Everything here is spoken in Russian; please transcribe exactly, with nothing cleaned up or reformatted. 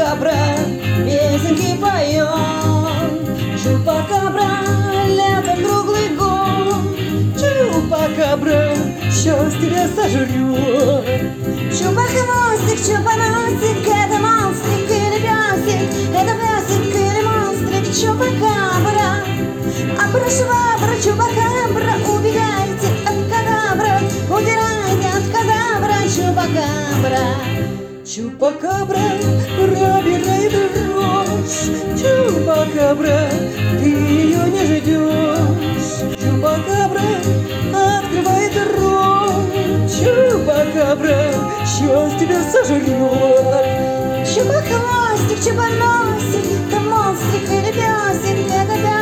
чупакабра песенки поет. Чупакабра летом круглый год. Чупакабра сейчас тебя сожрет. Чупахвостик, чупаносик, это монстрик или песик, это песик или монстрик, чупакабра. Абрашвабра, чупакабра, убегайте от кадабра, удирайте от кадабра, чупакабра. Чупакабра пробирает дрожь, чупакабра, ты ее не ждешь. Чупакабра открывает рот, чупакабра сейчас тебя сожрет. Чупахвостик, чупаносик, это монстрик или песик, это песик.